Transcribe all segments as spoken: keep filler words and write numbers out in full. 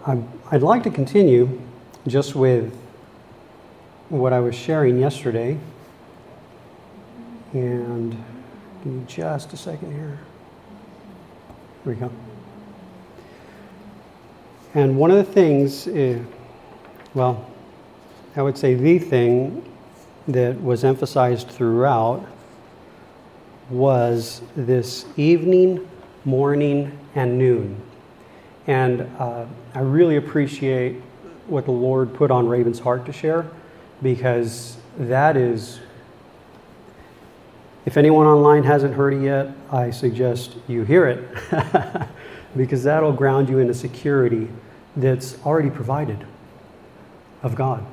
I'd like to continue just with what I was sharing yesterday. And give me just a second here. Here we go. And one of the things, is, well, I would say the thing that was emphasized throughout was this evening, morning, and noon. And uh, I really appreciate what the Lord put on Raven's heart to share, because that is, if anyone online hasn't heard it yet, I suggest you hear it, because that'll ground you in a security that's already provided of God.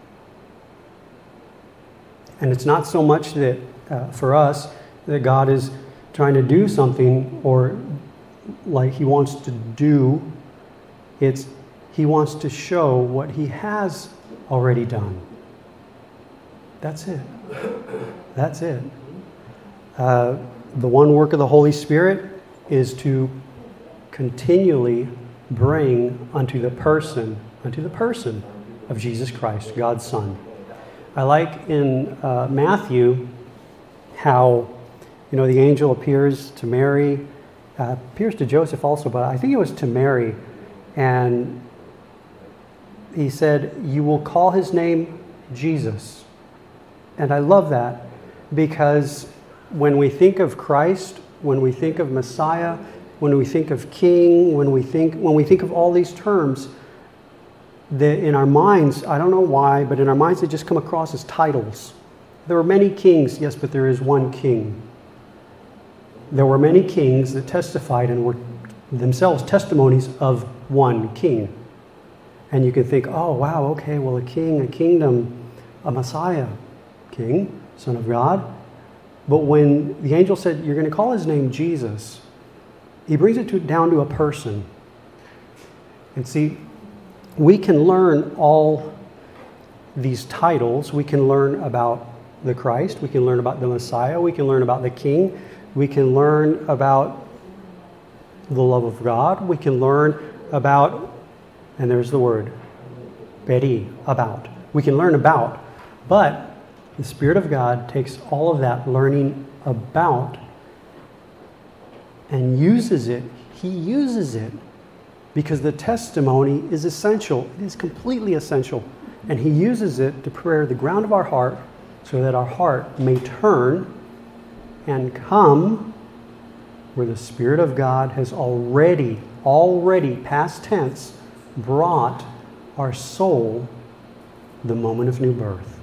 And it's not so much that uh, for us that God is trying to do something or like He wants to do. It's He wants to show what He has already done. That's it. That's it. Uh, the one work of the Holy Spirit is to continually bring unto the person, unto the person of Jesus Christ, God's Son. I like in uh, Matthew how, you know, the angel appears to Mary, uh, appears to Joseph also, but I think it was to Mary, and he said, "You will call his name Jesus." And I love that, because when we think of Christ, when we think of Messiah, when we think of King, when we think when we think of all these terms, that in our minds, I don't know why, but in our minds they just come across as titles. There were many kings, yes, but there is one king. There were many kings that testified and were themselves testimonies of one king. And you can think, oh, wow, okay, well, a king, a kingdom, a Messiah, King, Son of God. But when the angel said, you're going to call his name Jesus, he brings it to, down to a person. And see, we can learn all these titles. We can learn about the Christ. We can learn about the Messiah. We can learn about the King. We can learn about the love of God. We can learn about, and there's the word, peri, about. We can learn about. But the Spirit of God takes all of that learning about and uses it. He uses it because the testimony is essential. It is completely essential. And He uses it to prepare the ground of our heart so that our heart may turn and come where the Spirit of God has already, already, past tense, brought our soul the moment of new birth.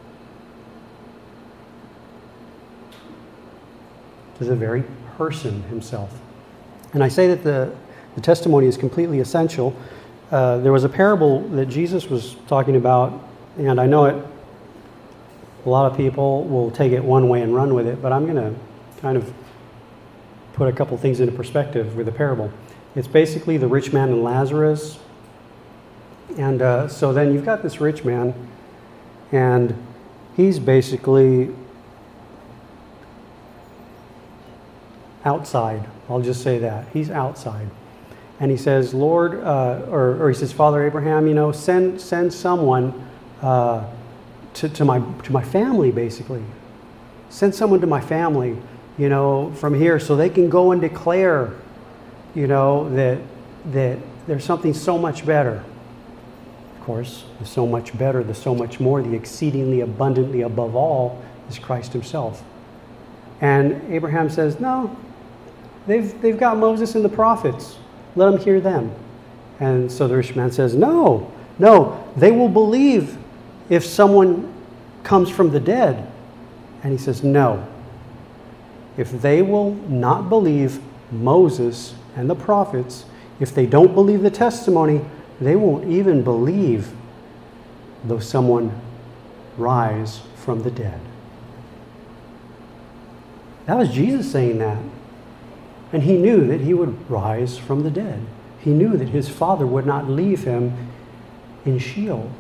To the very person Himself. And I say that the, the testimony is completely essential. Uh, there was a parable that Jesus was talking about, and I know it, a lot of people will take it one way and run with it, but I'm going to kind of put a couple things into perspective with the parable. It's basically the rich man and Lazarus. And uh, so then you've got this rich man, and he's basically outside. I'll just say that. He's outside. And he says, Lord, uh, or, or he says, Father Abraham, you know, send send someone uh, to, to my to my family, basically. Send someone to my family, you know, from here so they can go and declare, you know, that that there's something so much better. Of course, the so much better, the so much more, the exceedingly abundantly above all is Christ Himself. And Abraham says, no, they've they've got Moses and the prophets. Let them hear them. And so the rich man says, no, no, they will believe if someone comes from the dead. And he says, no. If they will not believe Moses and the prophets, if they don't believe the testimony, they won't even believe though someone rise from the dead. That was Jesus saying that. And He knew that He would rise from the dead. He knew that His Father would not leave Him in Sheol.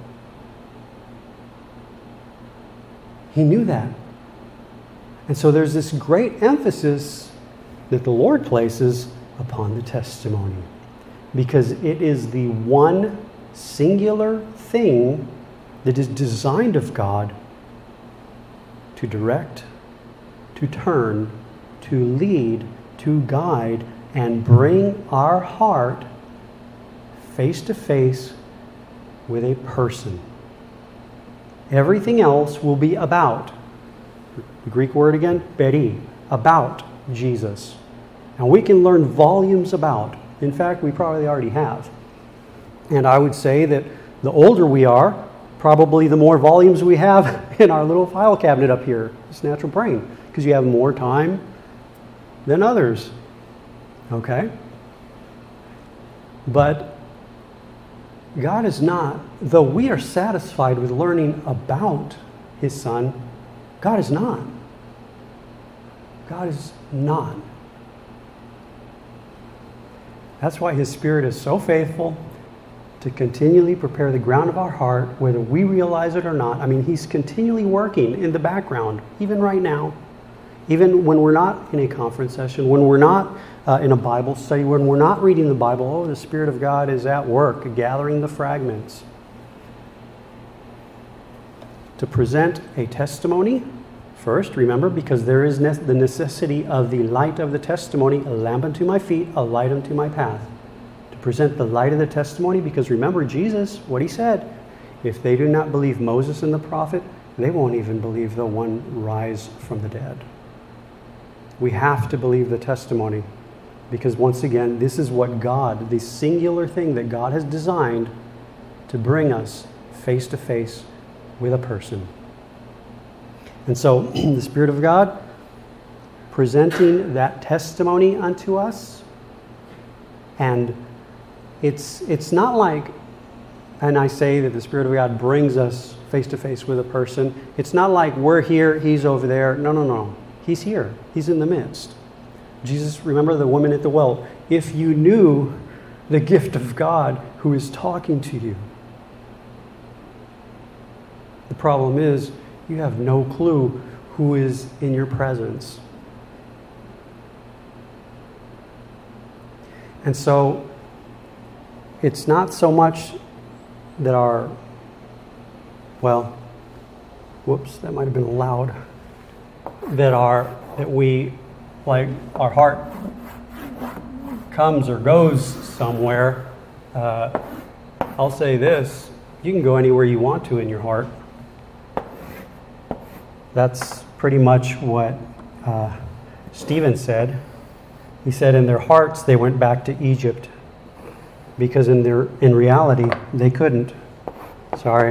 He knew that. And so there's this great emphasis that the Lord places upon the testimony. because it is the one singular thing that is designed of God to direct, to turn, to lead, to guide, and bring our heart face to face with a person. Everything else will be about, the Greek word again, peri, about Jesus. And we can learn volumes about. In fact, we probably already have. And I would say that the older we are, probably the more volumes we have in our little file cabinet up here, this natural brain, because you have more time than others. Okay? But God is not, though we are satisfied with learning about His Son, God is not. God is not. That's why His Spirit is so faithful to continually prepare the ground of our heart, whether we realize it or not. I mean, He's continually working in the background, even right now. Even when we're not in a conference session, when we're not uh, in a Bible study, when we're not reading the Bible, oh, the Spirit of God is at work, gathering the fragments. To present a testimony, first, remember, because there is ne- the necessity of the light of the testimony, a lamp unto my feet, a light unto my path. To present the light of the testimony, because remember Jesus, what He said, if they do not believe Moses and the prophet, they won't even believe the one rise from the dead. We have to believe the testimony, because once again, this is what God, the singular thing that God has designed to bring us face to face with a person. And so the Spirit of God presenting that testimony unto us, and it's it's not like, and I say that the Spirit of God brings us face to face with a person, it's not like we're here, He's over there. No, no, no. He's here. He's in the midst. Jesus, remember the woman at the well. If you knew the gift of God who is talking to you. The problem is, you have no clue who is in your presence. And so, it's not so much that our, well, whoops, that might have been loud. That our that we like our heart comes or goes somewhere. Uh, I'll say this: you can go anywhere you want to in your heart. That's pretty much what uh, Stephen said. He said, in their hearts they went back to Egypt because in their in reality they couldn't. Sorry.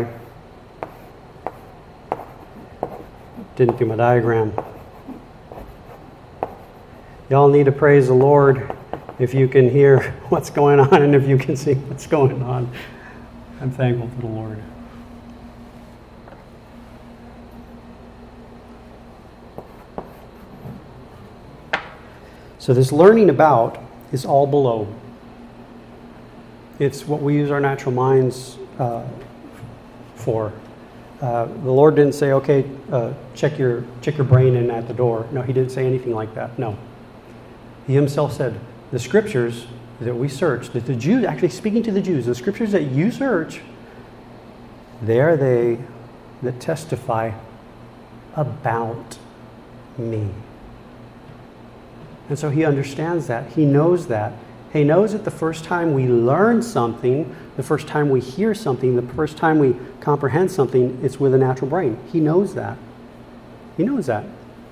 Didn't do my diagram. Y'all need to praise the Lord if you can hear what's going on and if you can see what's going on. I'm thankful to the Lord. So this learning about is all below. It's what we use our natural minds uh, for. Uh, the Lord didn't say, okay, uh, check your check your brain in at the door. No, He didn't say anything like that. No. He Himself said, the scriptures that we search, that the Jews, actually speaking to the Jews, the scriptures that you search, they are they that testify about me. And so He understands that. He knows that. He knows that the first time we learn something, the first time we hear something, the first time we comprehend something, it's with a natural brain. He knows that. He knows that.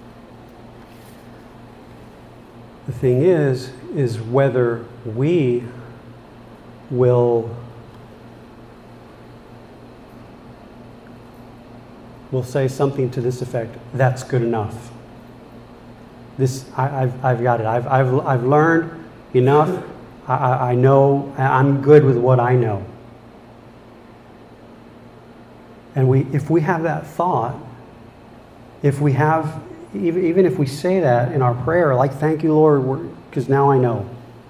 The thing is, is whether we will, will say something to this effect, that's good enough. This, I, I've, I've got it. I've, I've, I've learned enough. I, I know, I'm good with what I know. And we, if we have that thought, if we have, even, even if we say that in our prayer, like, thank you, Lord, because now I know.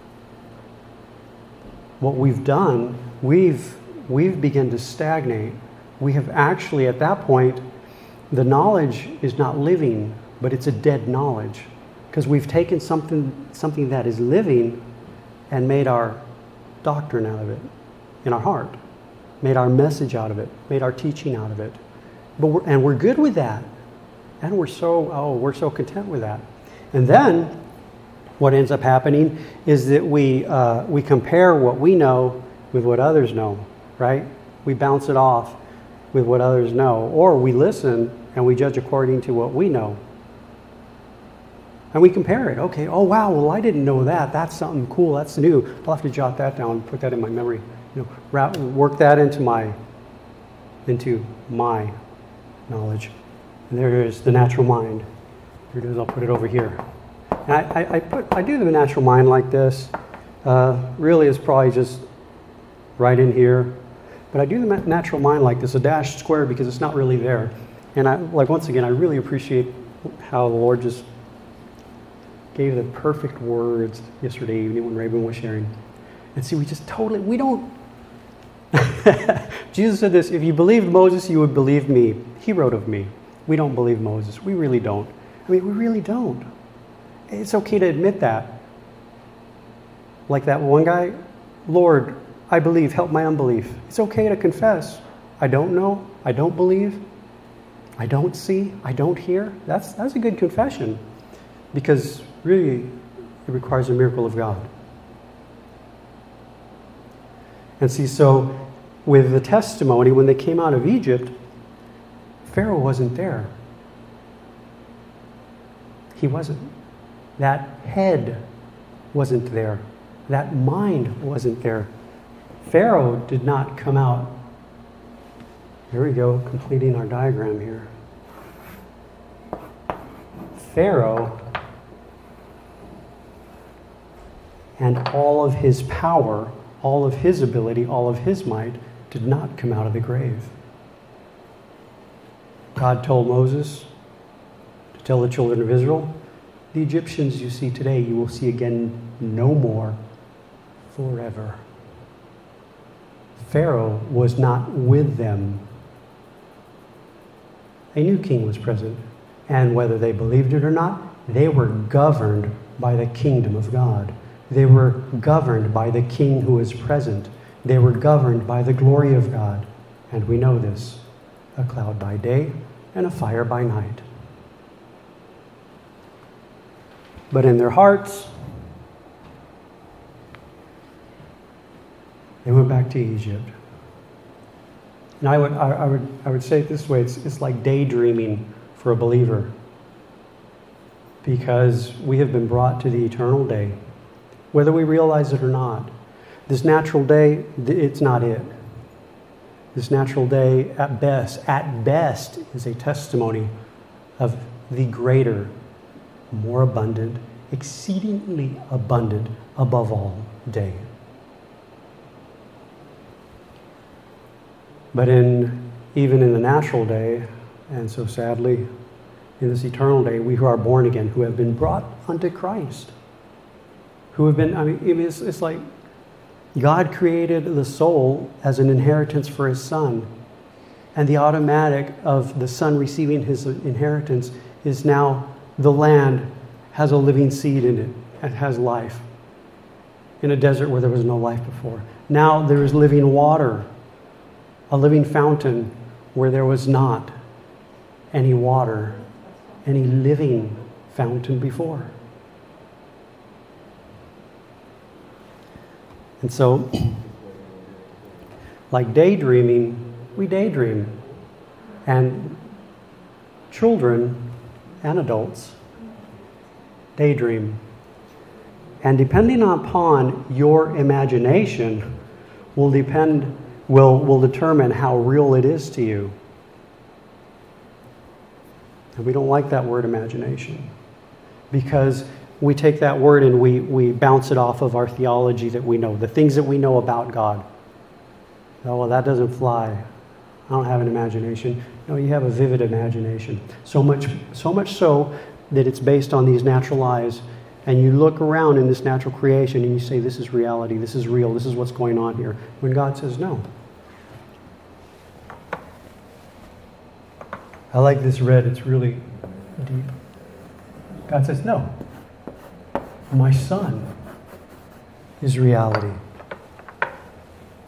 What we've done, we've, we've begun to stagnate. We have actually, at that point, the knowledge is not living, but it's a dead knowledge. Because we've taken something, something that is living and made our doctrine out of it in our heart, made our message out of it, made our teaching out of it. But we're, and we're good with that. And we're so, oh, we're so content with that. And then what ends up happening is that we uh, we compare what we know with what others know, right? We bounce it off with what others know. Or we listen and we judge according to what we know. And we compare it. Okay, oh wow, well I didn't know that. That's something cool, that's new. I'll have to jot that down, put that in my memory. You know, wrap, work that into my into my knowledge. And there it is, the natural mind. Here it is, I'll put it over here. And I, I, I put I do the natural mind like this. Uh, really it's probably just right in here. But I do the natural mind like this, a dashed square, because it's not really there. And I like once again, I really appreciate how the Lord just gave the perfect words yesterday evening when Raven was sharing. And see, we just totally, we don't. Jesus said this, if you believed Moses, you would believe me. He wrote of me. We don't believe Moses. We really don't. I mean, we really don't. It's okay to admit that. Like that one guy, Lord, I believe, help my unbelief. It's okay to confess. I don't know. I don't believe. I don't see. I don't hear. That's, that's a good confession. Because really, it requires a miracle of God. And see, so with the testimony, when they came out of Egypt, Pharaoh wasn't there. He wasn't. That head wasn't there. That mind wasn't there. Pharaoh did not come out. Here we go, completing our diagram here. Pharaoh and all of his power, all of his ability, all of his might did not come out of the grave. God told Moses to tell the children of Israel, the Egyptians you see today, you will see again no more forever. Pharaoh was not with them. A new king was present. And whether they believed it or not, they were governed by the kingdom of God. They were governed by the king who is present. They were governed by the glory of God. And we know this, a cloud by day and a fire by night. But in their hearts, they went back to Egypt. And I would, I, I would, I would say it this way: it's, it's like daydreaming for a believer, because we have been brought to the eternal day, whether we realize it or not. This natural day, it's not it. This natural day, at best, at best, is a testimony of the greater, more abundant, exceedingly abundant, above all, day. But in even in the natural day, and so sadly, in this eternal day, we who are born again, who have been brought unto Christ, who have been, I mean, it's, it's like God created the soul as an inheritance for his son. And the automatic of the son receiving his inheritance is now the land has a living seed in it and has life. In a desert where there was no life before. Now there is living water, a living fountain where there was not any water, any living fountain before. And so, like daydreaming, we daydream. And children and adults daydream. And depending upon your imagination will depend will will determine how real it is to you. And we don't like that word imagination, because we take that word and we, we bounce it off of our theology that we know, the things that we know about God. Oh, well, that doesn't fly. I don't have an imagination. No, you have a vivid imagination. So much, so much so that it's based on these natural eyes. And you look around in this natural creation and you say, this is reality, this is real, this is what's going on here. When God says no. I like this red, it's really deep. God says, no. My son is reality.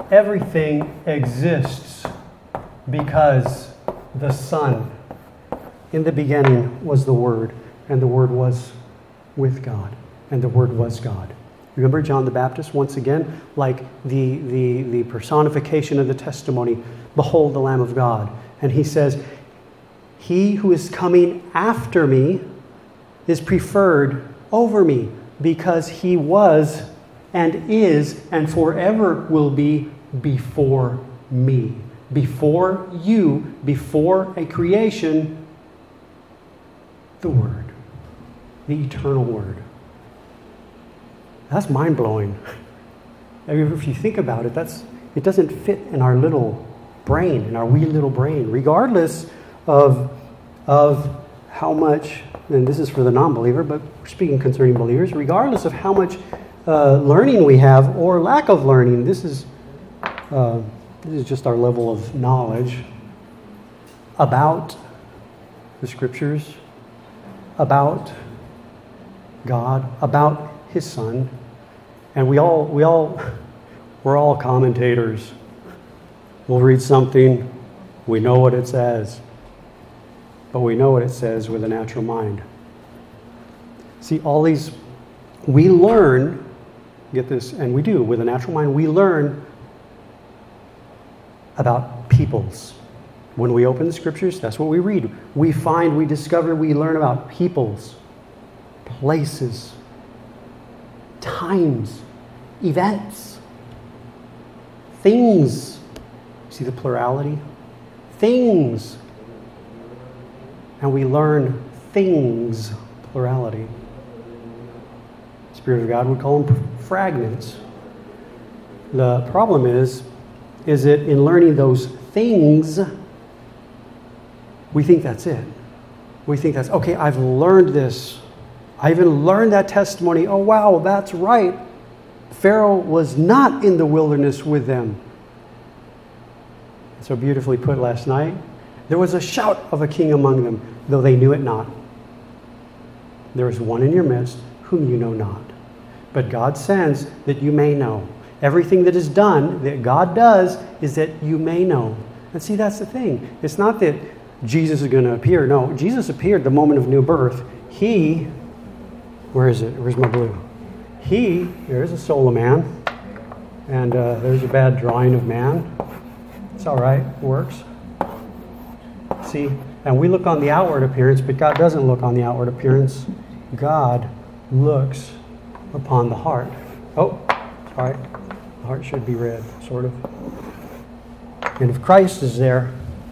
everything exists because the Son. In the beginning was the Word, and the Word was with God, and the Word was God. Remember John the Baptist, once again, like the, the, the personification of the testimony, behold the Lamb of God. And he says, he who is coming after me is preferred over me, because he was and is and forever will be before me. Before you, before a creation, the Word, the eternal Word. That's mind-blowing. I mean, if you think about it, that's it doesn't fit in our little brain, in our wee little brain, regardless of, of how much, and this is for the non-believer, but we're speaking concerning believers, regardless of how much uh, learning we have or lack of learning, this is, uh, this is just our level of knowledge about the Scriptures, about God, about His Son, and we all, we all, we're all commentators. We'll read something, we know what it says, but we know what it says with a natural mind. See, all these, we learn, get this, and we do, with a natural mind, we learn about peoples. When we open the Scriptures, that's what we read. We find, we discover, we learn about peoples, places, times, events, things. See the plurality? Things. And we learn things, plurality. The Spirit of God would call them fragments. The problem is, is that in learning those things, we think that's it. We think that's, okay, I've learned this. I even learned that testimony. Oh, wow, that's right. Pharaoh was not in the wilderness with them. So beautifully put last night. There was a shout of a king among them, though they knew it not. There is one in your midst whom you know not. But God sends that you may know. Everything that is done, that God does, is that you may know. And see, that's the thing. It's not that Jesus is going to appear. No, Jesus appeared the moment of new birth. He, where is it? Where's my blue? He, there's a soul of man. And uh, there's a bad drawing of man. It's all right. It works. See, and we look on the outward appearance, but God doesn't look on the outward appearance. God looks upon the heart. Oh, sorry. The heart should be red, sort of. And if Christ is there,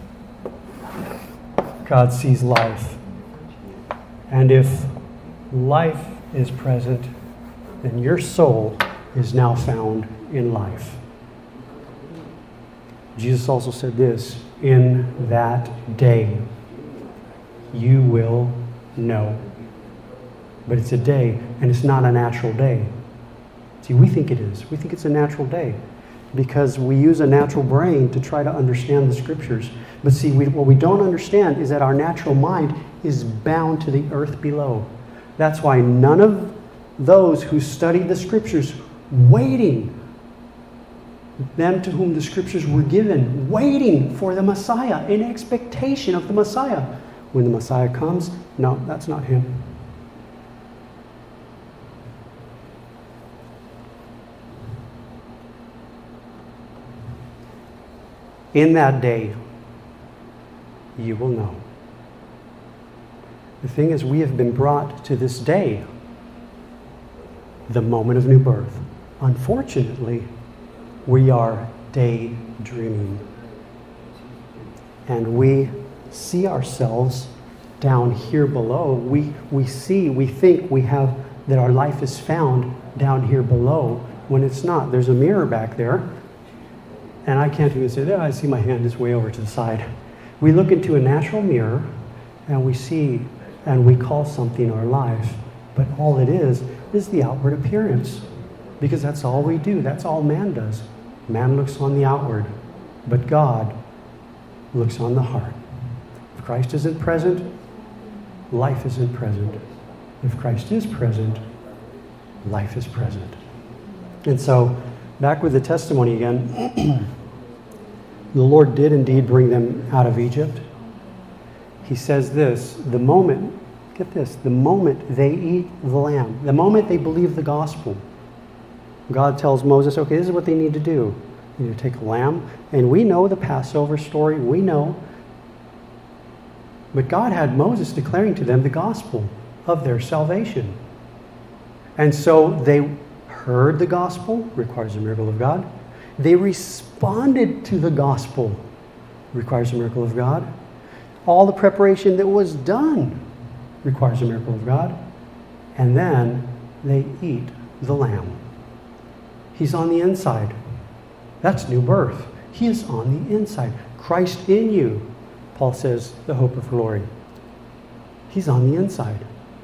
God sees life. And if life is present, then your soul is now found in life. Jesus also said this, in that day you will know. But it's a day, and it's not a natural day. See, we think it is. We think it's a natural day because we use a natural brain to try to understand the Scriptures. But see, we, what we don't understand is that our natural mind is bound to the earth below. That's why none of those who studied the Scriptures, waiting, them to whom the Scriptures were given, waiting for the Messiah, in expectation of the Messiah. When the Messiah comes, no, that's not him. In that day, you will know. The thing is, we have been brought to this day, the moment of new birth. Unfortunately, we are daydreaming. And we see ourselves down here below. We, we see, we think we have, that our life is found down here below, when it's not. There's a mirror back there. And I can't even say that. I see my hand is way over to the side. We look into a natural mirror and we see and we call something our life. But all it is, is the outward appearance. Because that's all we do. That's all man does. Man looks on the outward. But God looks on the heart. If Christ isn't present, life isn't present. If Christ is present, life is present. And so back with the testimony again. The Lord did indeed bring them out of Egypt. He says this, the moment, get this, the moment they eat the lamb, the moment they believe the gospel, God tells Moses, okay, this is what they need to do. You need to take a lamb. And we know the Passover story. We know. But God had Moses declaring to them the gospel of their salvation. And so they heard the gospel, requires a miracle of God. They responded to the gospel, requires a miracle of God. All the preparation that was done requires a miracle of God. And then they eat the lamb. He's on the inside. That's new birth. He is on the inside. Christ in you, Paul says, the hope of glory. He's on the inside.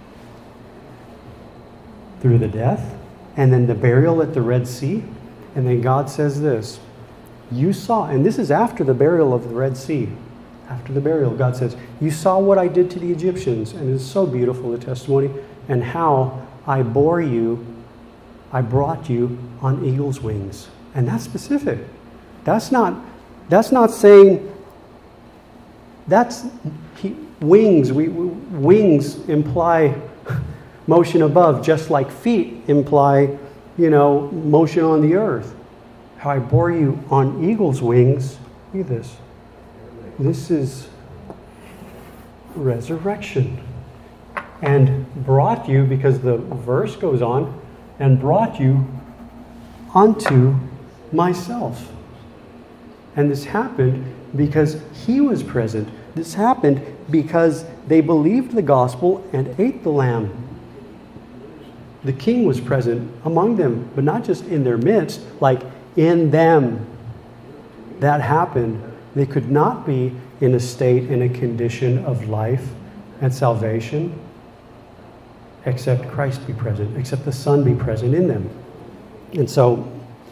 Through the death, and then the burial at the Red Sea, and then God says this, you saw, and this is after the burial of the Red Sea. After the burial, God says, you saw what I did to the Egyptians, and it's so beautiful, the testimony, and how I bore you, I brought you on eagle's wings. And that's specific. That's not, that's not saying, that's, he, wings, we, we, wings imply motion above, just like feet imply, you know, motion on the earth. How I bore you on eagle's wings, look at this. This is resurrection. And brought you, because the verse goes on, and brought you unto myself. And this happened because he was present. This happened because they believed the gospel and ate the lamb. The king was present among them, but not just in their midst, like in them. That happened. They could not be in a state, in a condition of life and salvation, except Christ be present, except the Son be present in them. And so,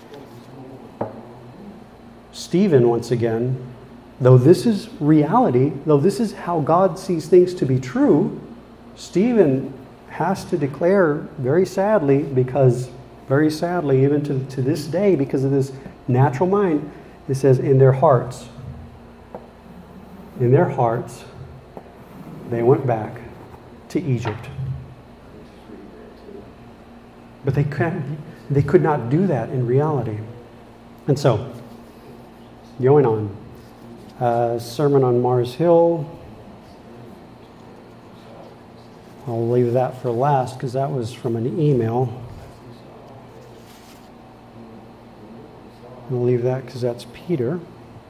Stephen, once again, though this is reality, though this is how God sees things to be true, Stephen has to declare very sadly, because very sadly, even to, to this day, because of this natural mind, it says, in their hearts, in their hearts, they went back to Egypt. But they couldn't, they could not do that in reality. And so, going on, uh, sermon on Mars Hill. I'll leave that for last because that was from an email. I'll leave that because that's Peter.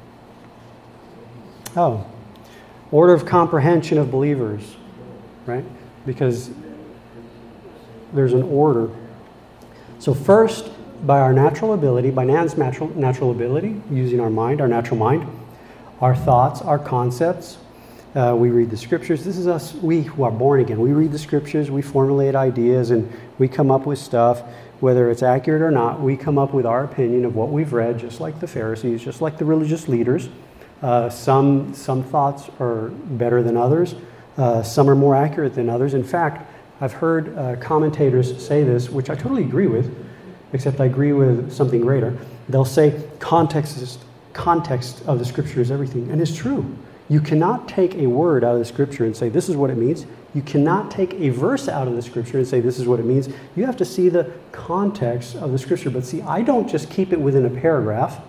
Oh, order of comprehension of believers, right? Because there's an order. So first, by our natural ability, by man's natural, natural ability, using our mind, our natural mind, our thoughts, our concepts, uh, we read the scriptures. This is us, we who are born again. We read the scriptures, we formulate ideas, and we come up with stuff. Whether it's accurate or not, we come up with our opinion of what we've read, just like the Pharisees, just like the religious leaders. Uh, some, some thoughts are better than others. Uh, some are more accurate than others. In fact, I've heard uh, commentators say this, which I totally agree with, except I agree with something greater. They'll say context is, context of the scripture is everything. And it's true. You cannot take a word out of the scripture and say this is what it means. You cannot take a verse out of the scripture and say this is what it means. You have to see the context of the scripture. But see, I don't just keep it within a paragraph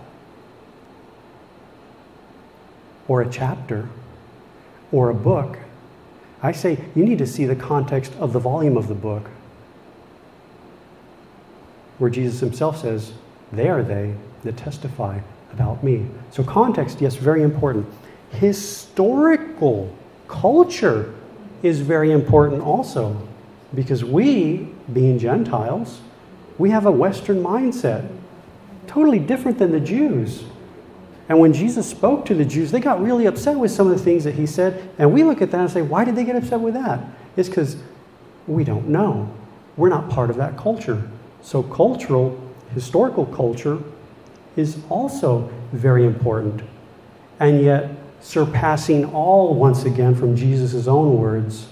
or a chapter or a book. I say you need to see the context of the volume of the book, where Jesus himself says, they are they that testify about me. So context, yes, very important. Historical culture is very important also, because we, being Gentiles, we have a Western mindset, totally different than the Jews. And when Jesus spoke to the Jews, they got really upset with some of the things that he said. And we look at that and say, why did they get upset with that? It's because we don't know. We're not part of that culture. So cultural, historical culture is also very important. And yet, surpassing all, once again, from Jesus' own words,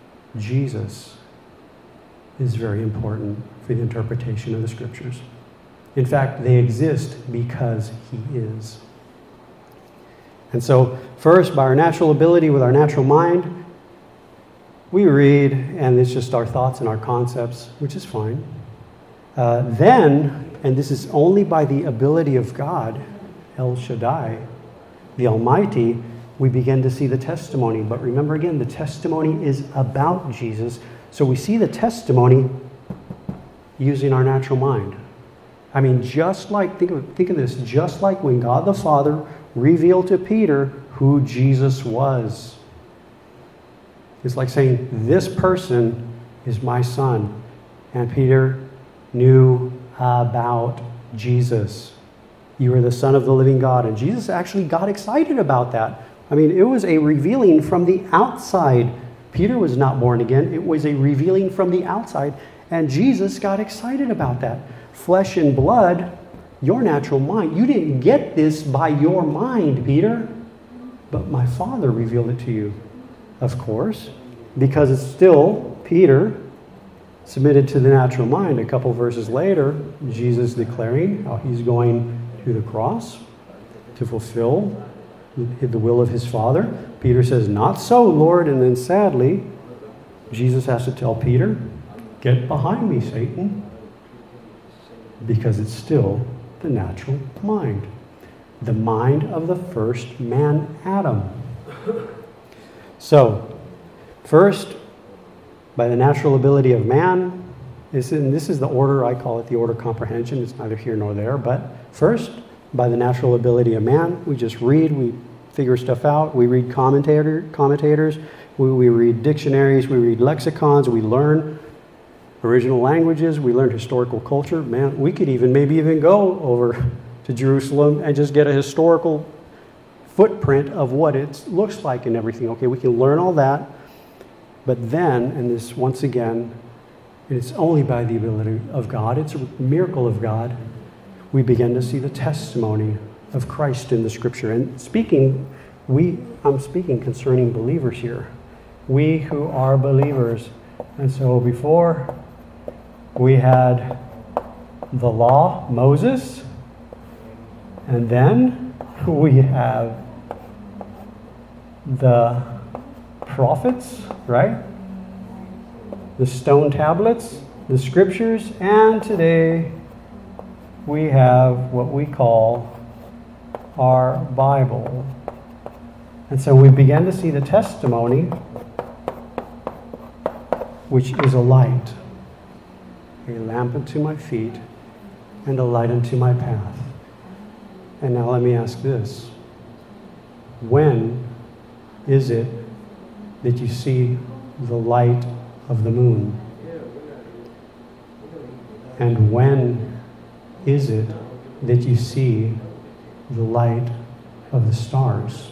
Jesus is very important for the interpretation of the scriptures. In fact, they exist because he is. And so, first, by our natural ability with our natural mind, we read, and it's just our thoughts and our concepts, which is fine. Uh, then, and this is only by the ability of God, El Shaddai, the Almighty, we begin to see the testimony. But remember again, the testimony is about Jesus. So we see the testimony using our natural mind. I mean, just like, think of, think of this, just like when God the Father revealed to Peter who Jesus was. It's like saying, this person is my son. And Peter knew about Jesus. You are the Son of the living God. And Jesus actually got excited about that. I mean, it was a revealing from the outside. Peter was not born again. It was a revealing from the outside. And Jesus got excited about that. Flesh and blood, your natural mind. You didn't get this by your mind, Peter. But my Father revealed it to you. Of course. Because it's still Peter submitted to the natural mind. A couple verses later, Jesus declaring how he's going to the cross to fulfill the will of his Father. Peter says, not so, Lord. And then sadly, Jesus has to tell Peter, get behind me, Satan. Because it's still the natural mind. The mind of the first man, Adam. So, first, by the natural ability of man, this, and this is the order, I call it the order comprehension. It's neither here nor there. But first, by the natural ability of man, we just read, we figure stuff out. We read commentator, commentators, we, we read dictionaries, we read lexicons, we learn original languages, we learn historical culture. Man, we could even maybe even go over to Jerusalem and just get a historical footprint of what it looks like and everything. Okay, we can learn all that. But then, and this once again, it's only by the ability of God, it's a miracle of God, we begin to see the testimony of Christ in the Scripture. And speaking, we I'm speaking concerning believers here. We who are believers. And so before we had the law, Moses, and then we have the prophets, right? The stone tablets, the scriptures, and today we have what we call our Bible. And so we begin to see the testimony, which is a light, a lamp unto my feet, and a light unto my path. And now let me ask this. When is it that you see the light of the moon? And when is it that you see the light of the stars?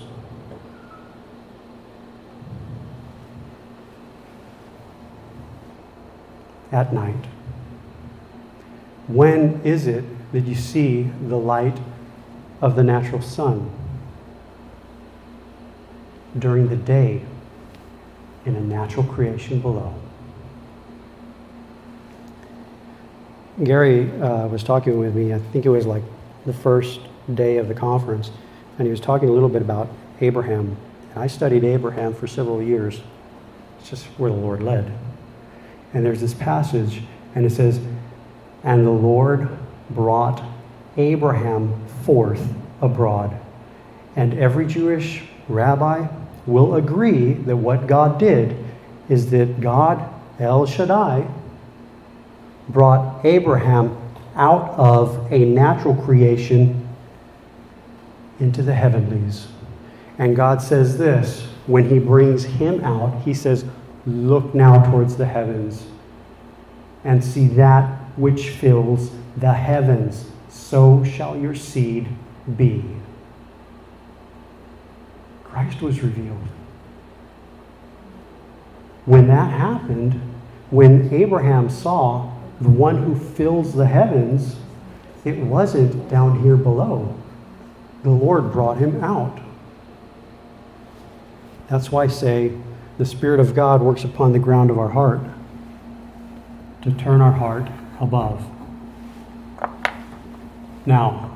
At night. When is it that you see the light of the natural sun? During the day, in a natural creation below. Gary uh, was talking with me, I think it was like the first day of the conference, and he was talking a little bit about Abraham. And I studied Abraham for several years. It's just where the Lord led. And there's this passage, and it says, and the Lord brought Abraham forth abroad. And every Jewish rabbi will agree that what God did is that God, El Shaddai, brought Abraham out of a natural creation into the heavenlies. And God says this, when he brings him out, he says, look now towards the heavens and see that which fills the heavens. So shall your seed be. Christ was revealed. When that happened, when Abraham saw the one who fills the heavens, it wasn't down here below. The Lord brought him out. That's why I say the Spirit of God works upon the ground of our heart to turn our heart above. Now,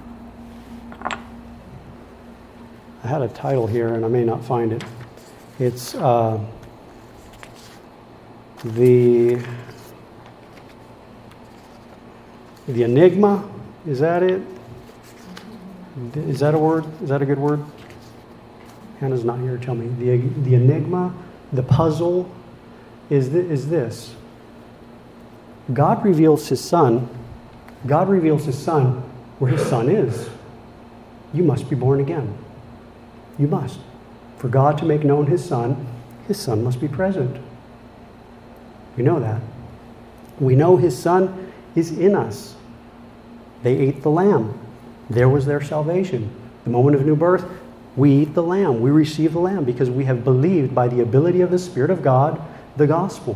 I had a title here, and I may not find it. It's uh, the the enigma. Is that it? Is that a word? Is that a good word? Hannah's not here. Tell me. The the enigma, the puzzle, is th- is this. God reveals His Son. God reveals His Son where His Son is. You must be born again. You must. For God to make known His Son, His Son must be present. We know that. We know His Son is in us. They ate the lamb. There was their salvation. The moment of new birth, we eat the lamb. We receive the lamb because we have believed by the ability of the Spirit of God the gospel.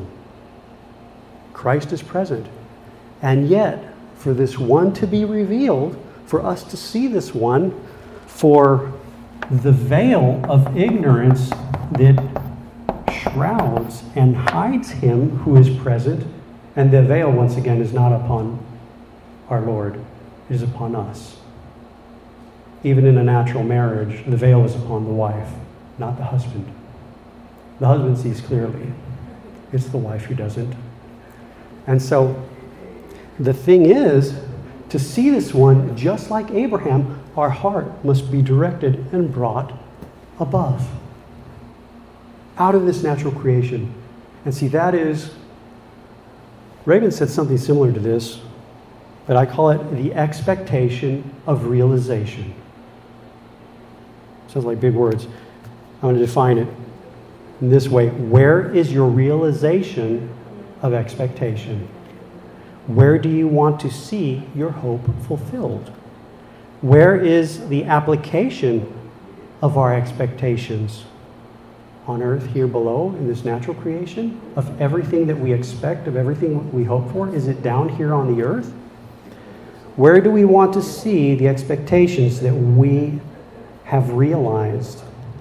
Christ is present. And yet, for this one to be revealed, for us to see this one, for the veil of ignorance that shrouds and hides Him who is present, and the veil, once again, is not upon our Lord, it is upon us. Even in a natural marriage, the veil is upon the wife, not the husband. The husband sees clearly. It's the wife who doesn't. And so, the thing is, to see this one, just like Abraham, our heart must be directed and brought above, out of this natural creation. And see, that is, Reagan said something similar to this, but I call it the expectation of realization. Sounds like big words. I'm going to define it in this way. Where is your realization of expectation? Where do you want to see your hope fulfilled? Where is the application of our expectations? On earth, here below, in this natural creation? Of everything that we expect, of everything we hope for? Is it down here on the earth? Where do we want to see the expectations that we have realized?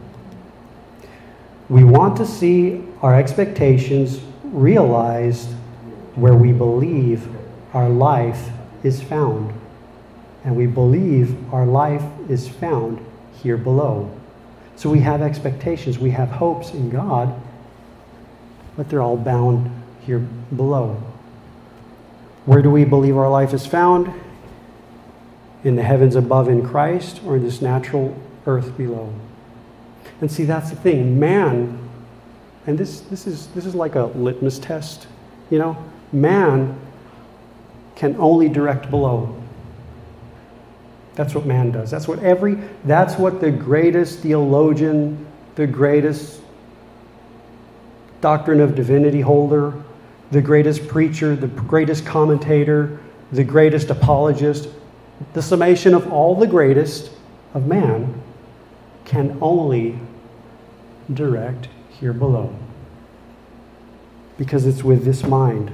We want to see our expectations realized where we believe our life is found. And we believe our life is found here below. So we have expectations, we have hopes in God, but they're all bound here below. Where do we believe our life is found? In the heavens above in Christ, or in this natural earth below? And see, that's the thing. Man, and this this is this is like a litmus test, you know, man can only direct below. That's what man does. That's what every, that's what the greatest theologian, the greatest doctrine of divinity holder, the greatest preacher, the greatest commentator, the greatest apologist, the summation of all the greatest of man can only direct here below. Because it's with this mind.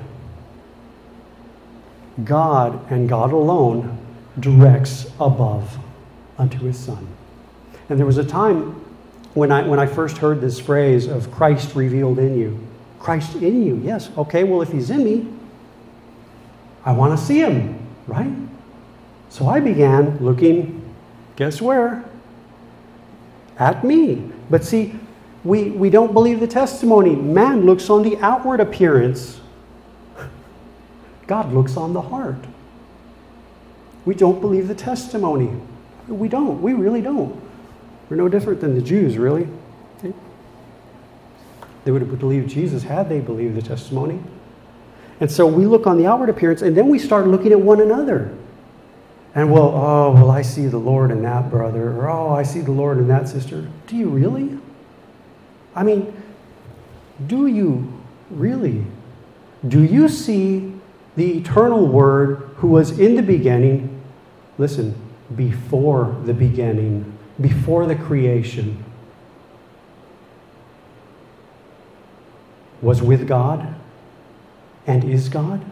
God and God alone directs above unto His Son. And there was a time when I when I first heard this phrase of Christ revealed in you. Christ in you, yes. Okay, well, if He's in me, I want to see Him, right? So I began looking, guess where? At me. But see, we, we don't believe the testimony. Man looks on the outward appearance. God looks on the heart. We don't believe the testimony. We don't. We really don't. We're no different than the Jews, really. They would have believed Jesus had they believed the testimony. And so we look on the outward appearance, and then we start looking at one another. And well, oh, well, I see the Lord in that brother, or oh, I see the Lord in that sister. Do you really? I mean, do you really? Do you see the eternal Word who was in the beginning? Listen, before the beginning, before the creation, was with God and is God?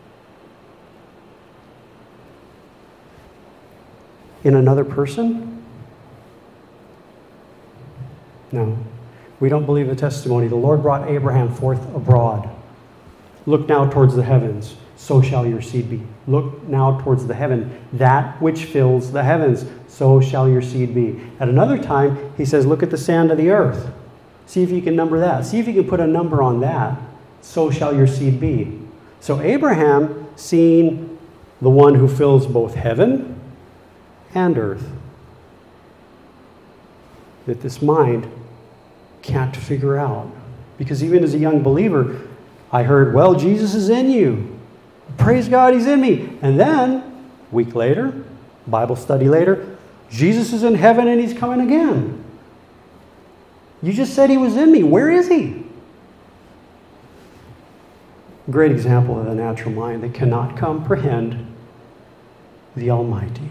In another person? No. We don't believe the testimony. The Lord brought Abraham forth abroad. Look now towards the heavens. so shall your seed be. Look now towards the heaven, that which fills the heavens, so shall your seed be. At another time, he says, look at the sand of the earth. See if you can number that. See if you can put a number on that. So shall your seed be. So Abraham, seeing the one who fills both heaven and earth, that this mind can't figure out. Because even as a young believer, I heard, well, Jesus is in you. Praise God, he's in me. And then, a week later, Bible study later, Jesus is in heaven and he's coming again. You just said he was in me. Where is he? Great example of the natural mind that cannot comprehend the Almighty,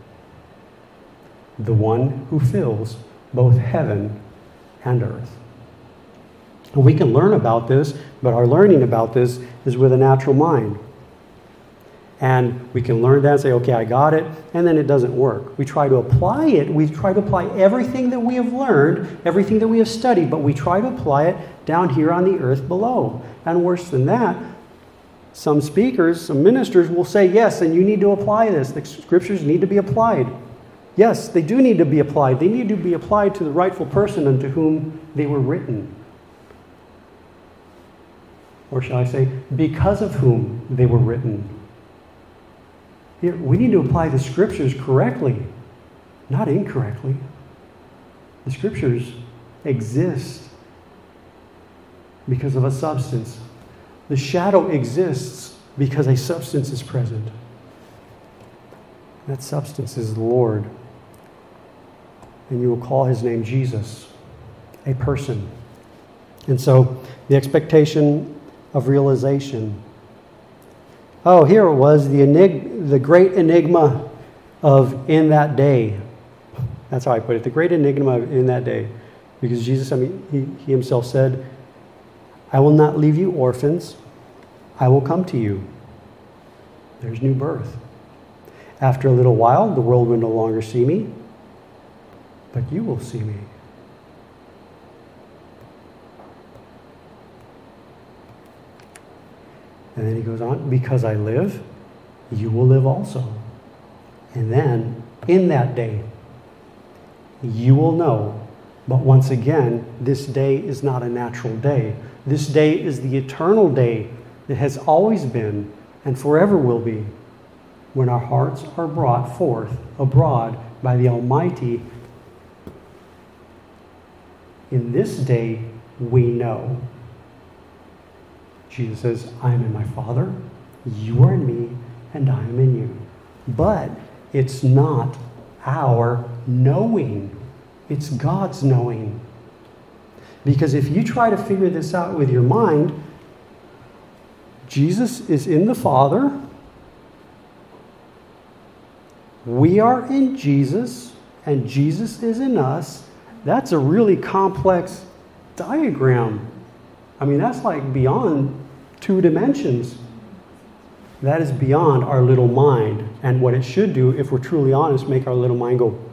the one who fills both heaven and earth. And we can learn about this, but our learning about this is with a natural mind. And we can learn that and say, okay, I got it, and then it doesn't work. We try to apply it. We try to apply everything that we have learned, everything that we have studied, but we try to apply it down here on the earth below. And worse than that, some speakers, some ministers will say, yes, and you need to apply this. The scriptures need to be applied. Yes, they do need to be applied. They need to be applied to the rightful person unto whom they were written. Or shall I say, because of whom they were written. Here, we need to apply the scriptures correctly, not incorrectly. The scriptures exist because of a substance. The shadow exists because a substance is present. That substance is the Lord. And you will call his name Jesus, a person. And so the expectation of realization. Oh, here it was, the enig- the great enigma of in that day. That's how I put it, the great enigma of in that day. Because Jesus, I mean, he, he himself said, I will not leave you orphans. I will come to you. There's new birth. After a little while, the world will no longer see me, but you will see me. And then he goes on, because I live, you will live also. And then, in that day, you will know. But once again, this day is not a natural day. This day is the eternal day that has always been and forever will be, when our hearts are brought forth abroad by the Almighty. In this day, we know. Jesus says, I am in my Father, you are in me, and I am in you. But it's not our knowing. It's God's knowing. Because if you try to figure this out with your mind, Jesus is in the Father. We are in Jesus, and Jesus is in us. That's a really complex diagram. I mean, that's like beyond two dimensions. That is beyond our little mind. And what it should do, if we're truly honest, make our little mind go.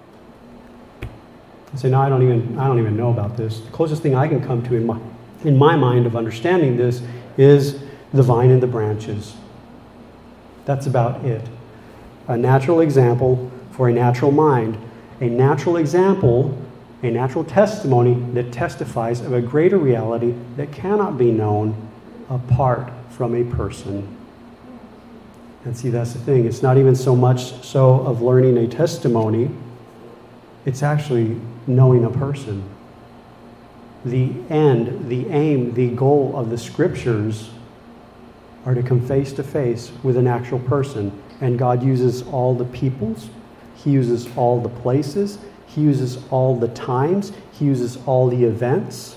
I say, no, I don't even I don't even know about this. The closest thing I can come to in my in my mind of understanding this is the vine and the branches. That's about it. A natural example for a natural mind. A natural example, a natural testimony that testifies of a greater reality that cannot be known apart from a person. And see, that's the thing. It's not even so much so of learning a testimony. It's actually knowing a person. The end, the aim, the goal of the scriptures are to come face to face with an actual person. And God uses all the peoples. He uses all the places. He uses all the times. He uses all the events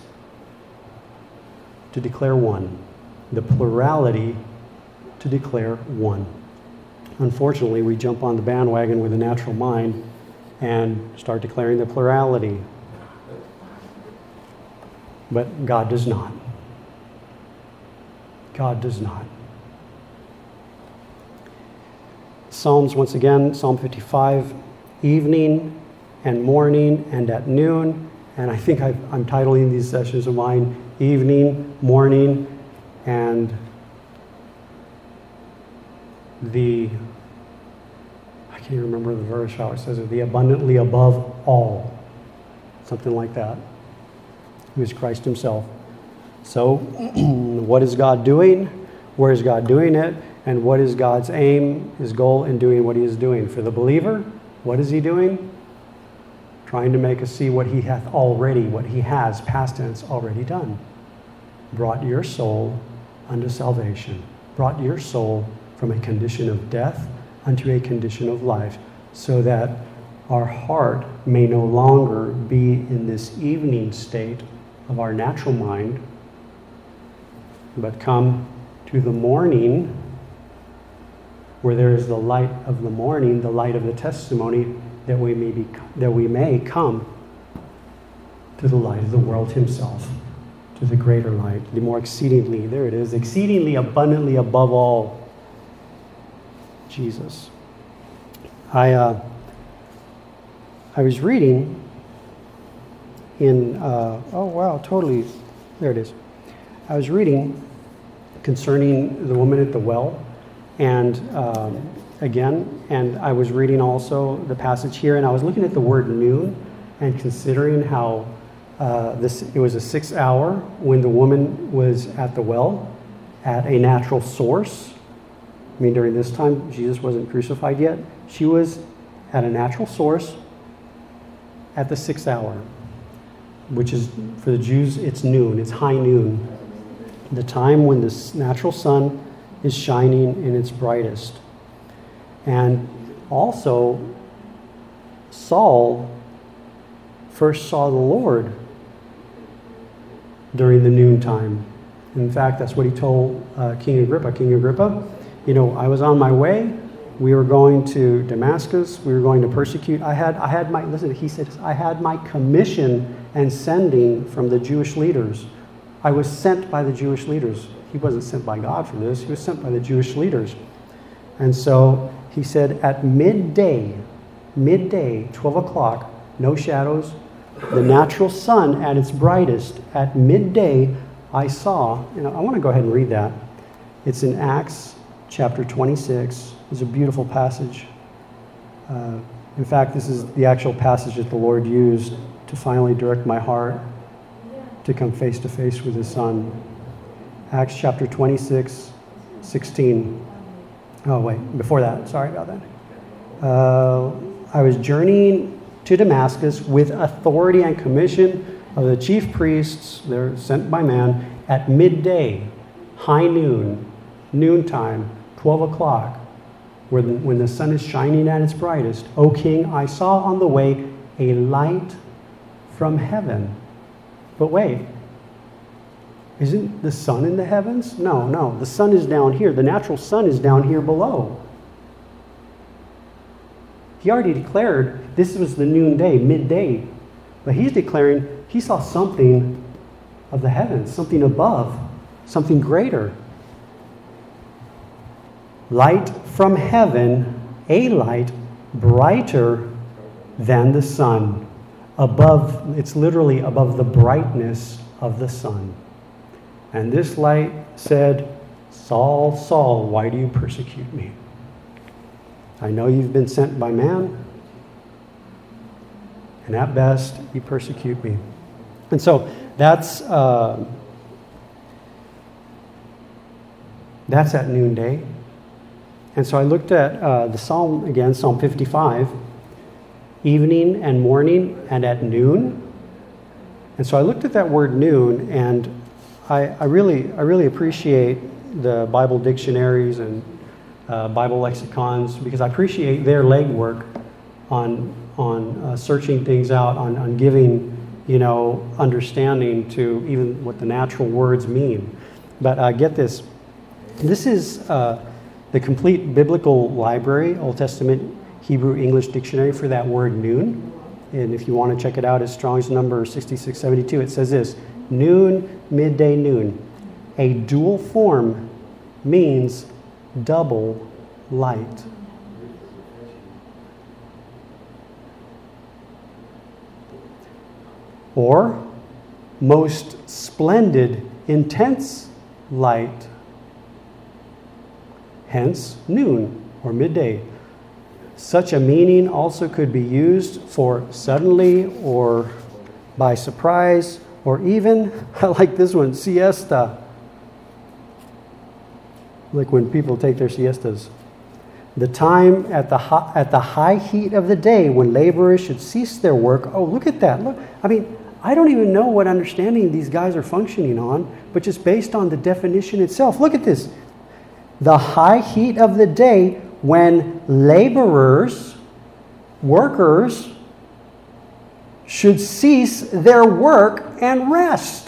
to declare one. The plurality to declare one. Unfortunately, we jump on the bandwagon with a natural mind and start declaring the plurality. But God does not. God does not. Psalms, once again, Psalm fifty-five, evening and morning and at noon. And I think I've, I'm titling these sessions of mine, evening, morning, and the, I can't even remember the verse how it says it, the abundantly above all. Something like that. Who is Christ himself. So, what is God doing? Where is God doing it? And what is God's aim, his goal in doing what he is doing? For the believer, what is he doing? Trying to make us see what he hath already, what he has, past tense, already done. Brought your soul unto salvation. Brought your soul from a condition of death unto a condition of life, so that our heart may no longer be in this evening state of our natural mind, but come to the morning, where there is the light of the morning, the light of the testimony, that we may be, that we may come to the light of the world himself, to the greater light, the more exceedingly, there it is, exceedingly abundantly above all, Jesus. I uh, I was reading in, uh, oh wow, totally, there it is. I was reading concerning the woman at the well. And um, again, and I was reading also the passage here, and I was looking at the word noon and considering how uh, this it was a sixth hour when the woman was at the well at a natural source. I mean, during this time, Jesus wasn't crucified yet. She was at a natural source at the sixth hour, which is, for the Jews, it's noon, it's high noon, the time when the natural sun is shining in its brightest. And also, Saul first saw the Lord during the noontime. In fact, that's what he told uh, King Agrippa. King Agrippa, you know, I was on my way. We were going to Damascus. We were going to persecute. I had, I had my, listen, he said, I had my commission and sending from the Jewish leaders. I was sent by the Jewish leaders. He wasn't sent by God for this. He was sent by the Jewish leaders. And so he said, at midday, midday, twelve o'clock, no shadows, the natural sun at its brightest, at midday, I saw, and I want to go ahead and read that. It's in Acts chapter twenty-six. It's a beautiful passage. Uh, in fact, this is the actual passage that the Lord used to finally direct my heart to come face to face with his Son. Acts chapter twenty-six, sixteen. Oh, wait, before that. Sorry about that. Uh, I was journeying to Damascus with authority and commission of the chief priests, they're sent by man, at midday, high noon, noontime, twelve o'clock, where the, when the sun is shining at its brightest. O King, I saw on the way a light from heaven. But wait, isn't the sun in the heavens? No, no, the sun is down here. The natural sun is down here below. He already declared this was the noonday, midday. But he's declaring he saw something of the heavens, something above, something greater. Light from heaven, a light brighter than the sun. Above, it's literally above the brightness of the sun. And this light said, Saul, Saul, why do you persecute me? I know you've been sent by man, and at best, you persecute me. And so that's uh, that's at noonday. And so I looked at uh, the Psalm again, Psalm fifty-five, evening and morning and at noon. And so I looked at that word noon, and I, I really I really appreciate the Bible dictionaries and uh, Bible lexicons, because I appreciate their legwork on on uh, searching things out, on, on giving, you know, understanding to even what the natural words mean. But uh, get this, this is uh, the complete biblical library, Old Testament Hebrew English dictionary for that word noon. And if you want to check it out, it's Strong's number sixty-six seventy-two. It says this: noon, midday, noon. A dual form means double light. Or most splendid, intense light. hence noon or midday. Such a meaning also could be used for suddenly or by surprise, or even, I like this one, siesta. Like when people take their siestas. The time at the high, at the high heat of the day when laborers should cease their work. Oh, look at that. Look, I mean, I don't even know what understanding these guys are functioning on, but just based on the definition itself. Look at this. The high heat of the day when laborers, workers, should cease their work and rest.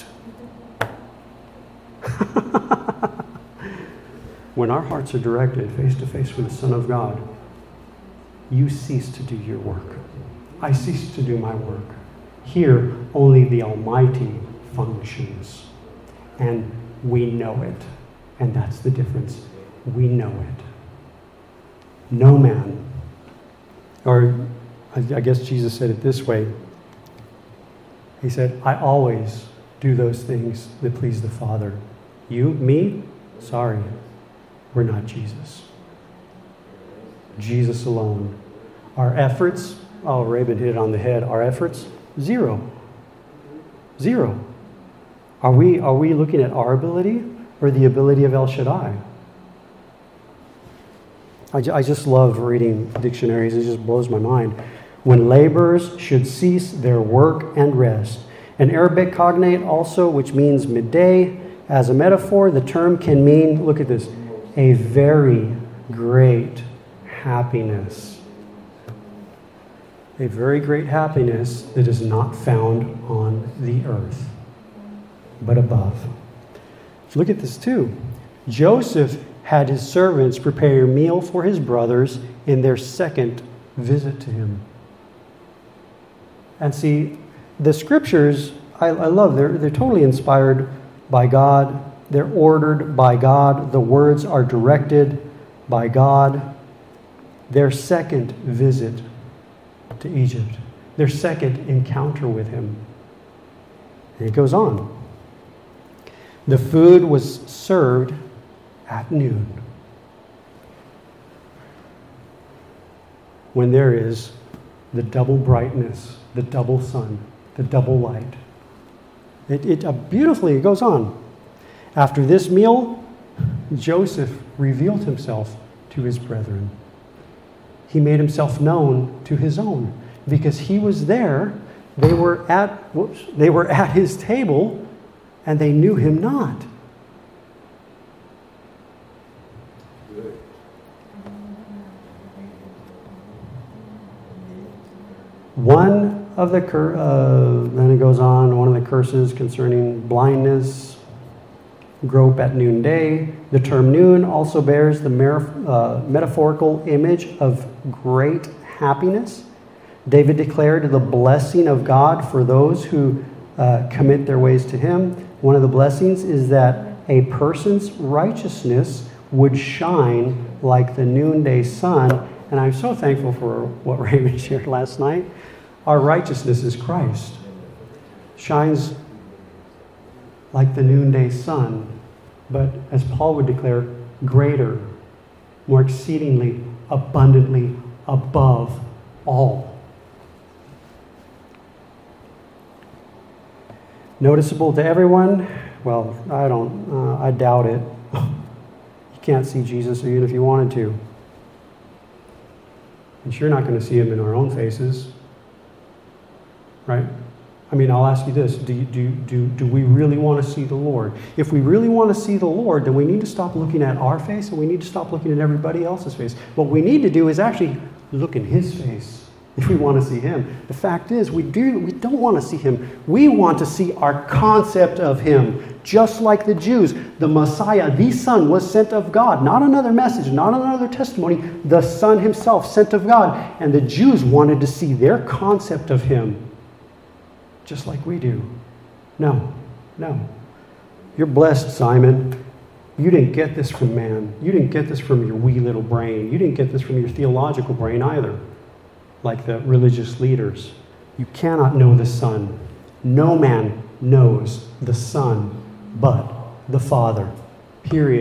When our hearts are directed face to face with the Son of God, you cease to do your work. I cease to do my work. Here, only the Almighty functions. And we know it. And that's the difference. We know it. No man, or I guess Jesus said it this way. He said, I always do those things that please the Father. You, me, sorry. We're not Jesus. Jesus alone. Our efforts, oh, Raven hit it on the head. Our efforts, zero. Zero. Are we, are we looking at our ability or the ability of El Shaddai? I, I just love reading dictionaries. It just blows my mind. When laborers should cease their work and rest. An Arabic cognate also, which means midday. As a metaphor, the term can mean, look at this, a very great happiness. A very great happiness that is not found on the earth, but above. Look at this too. Joseph had his servants prepare a meal for his brothers in their second visit to him. And see, the scriptures, I, I love, they're, they're totally inspired by God. They're ordered by God. The words are directed by God. Their second visit to Egypt. Their second encounter with him. And it goes on. The food was served at noon. When there is the double brightness, the double sun, the double light. It, it uh, beautifully it goes on. After this meal, Joseph revealed himself to his brethren. He made himself known to his own because he was there. They were at whoops, they were at his table, and they knew him not. One of the cur- uh, then it goes on. One of the curses concerning blindness. Grope at noonday. The term noon also bears the mer- uh, metaphorical image of great happiness. David declared the blessing of God for those who uh, commit their ways to him. One of the blessings is that a person's righteousness would shine like the noonday sun. And I'm so thankful for what Raymond shared last night. Our righteousness is Christ. Shines like the noonday sun, but as Paul would declare, greater, more exceedingly, abundantly, above all. Noticeable to everyone? Well, I don't, uh, I doubt it. You can't see Jesus even if you wanted to. And you're not going to see him in our own faces, right? I mean, I'll ask you this. Do, you, do, do, do we really want to see the Lord? If we really want to see the Lord, then we need to stop looking at our face and we need to stop looking at everybody else's face. What we need to do is actually look in his face if we want to see him. The fact is, we, do, we don't want to see him. We want to see our concept of him. Just like the Jews, the Messiah, the Son, was sent of God. Not another message, not another testimony. The Son himself, sent of God. And the Jews wanted to see their concept of him. Just like we do. No, no. You're blessed, Simon. You didn't get this from man. You didn't get this from your wee little brain. You didn't get this from your theological brain either, like the religious leaders. You cannot know the Son. No man knows the Son but the Father. Period.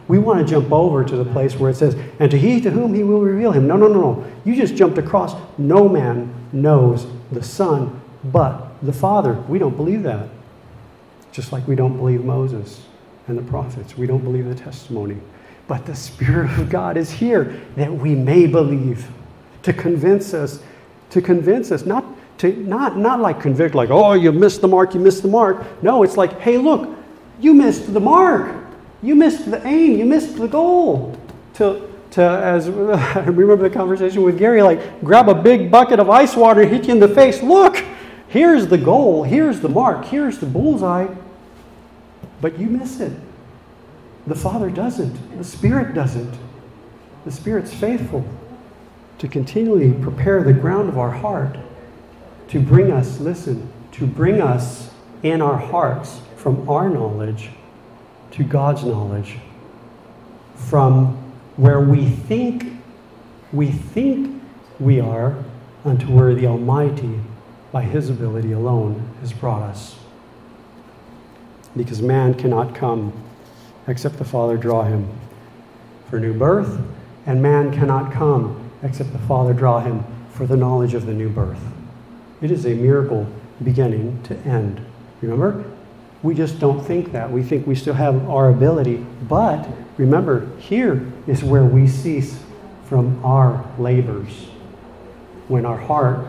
We want to jump over to the place where it says, and to he to whom he will reveal him. No, no, no, no. You just jumped across. No man knows the Son but the Father. We don't believe that. Just like we don't believe Moses and the prophets. We don't believe the testimony. But the Spirit of God is here that we may believe, to convince us, to convince us, not to not not like convict, like, oh, you missed the mark, you missed the mark. No, it's like, hey, look, you missed the mark. You missed the aim. You missed the goal. To, to as I remember the conversation with Gary, like, grab a big bucket of ice water and hit you in the face. Look, here's the goal. Here's the mark. Here's the bullseye. But you miss it. The Father doesn't. The Spirit doesn't. The Spirit's faithful to continually prepare the ground of our heart to bring us, listen, to bring us in our hearts from our knowledge to God's knowledge, from where we think we think we are unto where the Almighty, by His ability alone, has brought us. Because man cannot come except the Father draw him for new birth, and man cannot come except the Father draw him for the knowledge of the new birth. It is a miracle beginning to end. Remember? We just don't think that. We think we still have our ability. But remember, here is where we cease from our labors. When our heart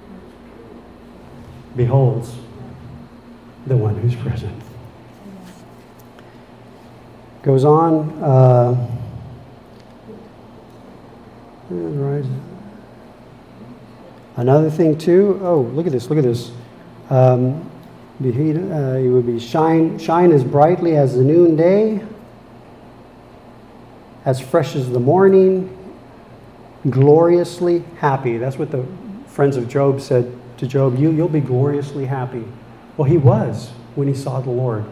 beholds the one who's present. Goes on. Uh, right. Another thing too. Oh, look at this! Look at this. Um, uh, it would be shine, shine as brightly as the noonday, as fresh as the morning, gloriously happy. That's what the friends of Job said to Job. You, you'll be gloriously happy. Well, he was when he saw the Lord,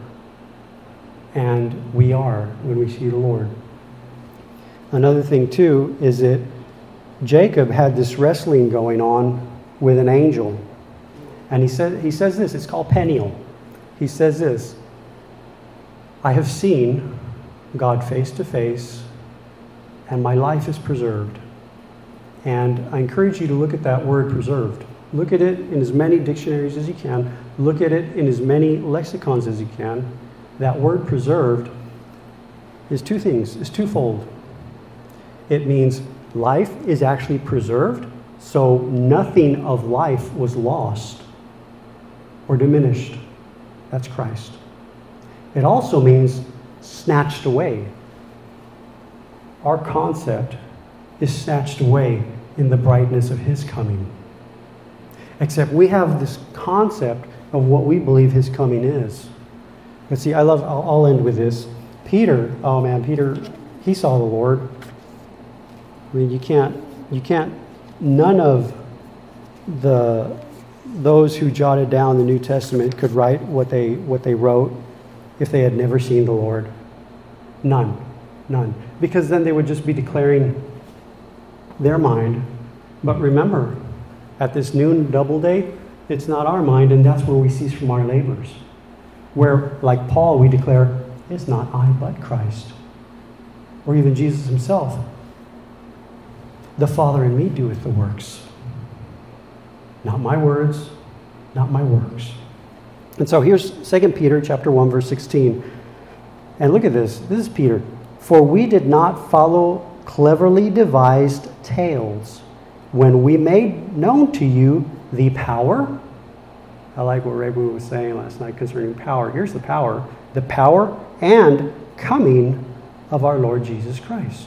and we are when we see the Lord. Another thing too is that Jacob had this wrestling going on with an angel. And he said, he says this, it's called Peniel. He says this, I have seen God face to face, and my life is preserved. And I encourage you to look at that word preserved. Look at it in as many dictionaries as you can. Look at it in as many lexicons as you can. That word preserved is two things, is twofold. It means life is actually preserved, so nothing of life was lost or diminished. That's Christ. It also means snatched away. Our concept is snatched away in the brightness of His coming. Except we have this concept of what we believe His coming is. But see, I love, I'll, I'll end with this. Peter, oh man, Peter, he saw the Lord. I mean, you can't, you can't, none of the, those who jotted down the New Testament could write what they, what they wrote if they had never seen the Lord. None, none. Because then they would just be declaring their mind. But remember, at this noon double day, it's not our mind, and that's where we cease from our labors. Where, like Paul, we declare, it's not I, but Christ. Or even Jesus Himself. The Father in me doeth the works. Not my words, not my works. And so here's Second Peter chapter one, verse sixteen. And look at this. This is Peter. For we did not follow cleverly devised tales when we made known to you the power. I like what Ray was saying last night concerning power. Here's the power. The power and coming of our Lord Jesus Christ.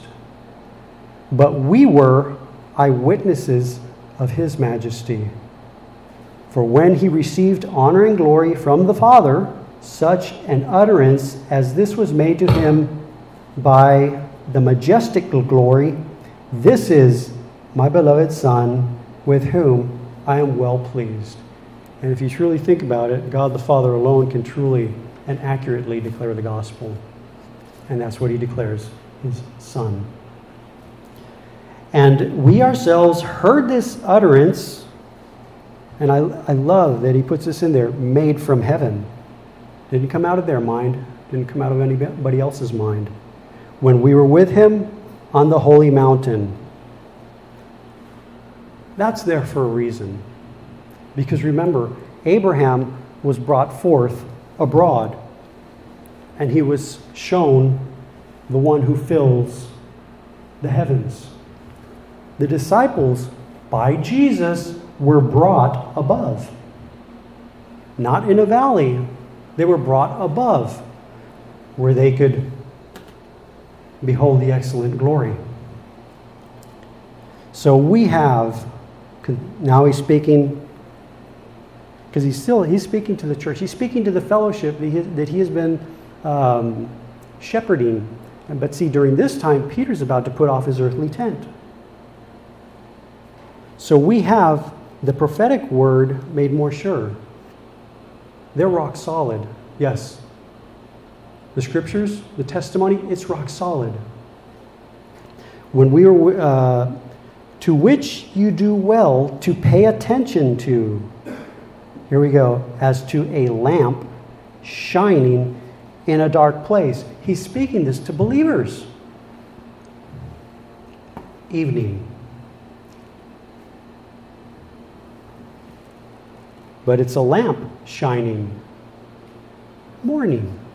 But we were eyewitnesses of His majesty. For when He received honor and glory from the Father, such an utterance as this was made to Him by the majestic glory, this is my beloved Son, with whom I am well pleased. And if you truly think about it, God the Father alone can truly and accurately declare the gospel. And that's what He declares, His Son. And we ourselves heard this utterance, and I, I love that He puts this in there, made from heaven. Didn't come out of their mind, didn't come out of anybody else's mind. when we were with him on the holy mountain. That's there for a reason. Because remember, Abraham was brought forth abroad, and he was shown the one who fills the heavens. The disciples, by Jesus, were brought above. Not in a valley. They were brought above, where they could behold the excellent glory. So we have, now he's speaking, because he's still, he's speaking to the church. He's speaking to the fellowship that he, that he has been um, shepherding. But see, during this time, Peter's about to put off his earthly tent. So we have the prophetic word made more sure. They're rock solid. Yes. The scriptures, the testimony, it's rock solid. When we were, uh, to which you do well to pay attention to. Here we go. As to a lamp shining in a dark place. He's speaking this to believers. Evening. But it's a lamp shining. Morning.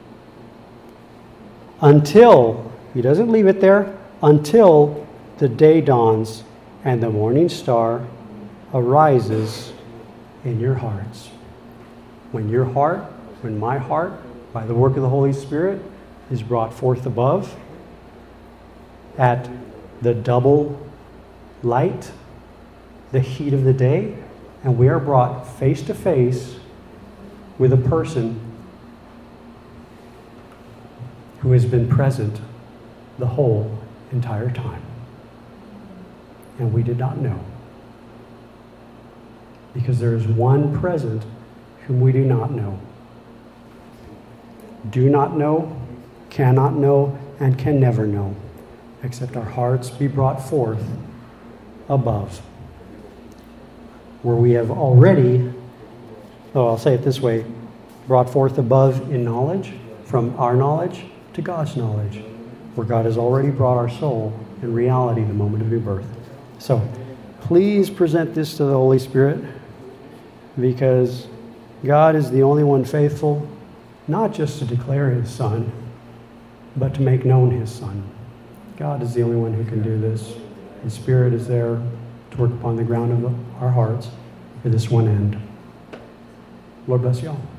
Until, he doesn't leave it there, until the day dawns and the morning star arises in your hearts. When your heart, when my heart, by the work of the Holy Spirit, is brought forth above at the double light, the heat of the day, and we are brought face to face with a person who has been present the whole entire time. And we did not know. Because there is one present whom we do not know. Do not know, cannot know, and can never know, except our hearts be brought forth above, where we have already, oh, I'll say it this way, brought forth above in knowledge, from our knowledge to God's knowledge, where God has already brought our soul in reality the moment of new birth. So, please present this to the Holy Spirit, because God is the only one faithful, not just to declare His Son, but to make known His Son. God is the only one who can do this. The Spirit is there to work upon the ground of our hearts for this one end. Lord bless you all.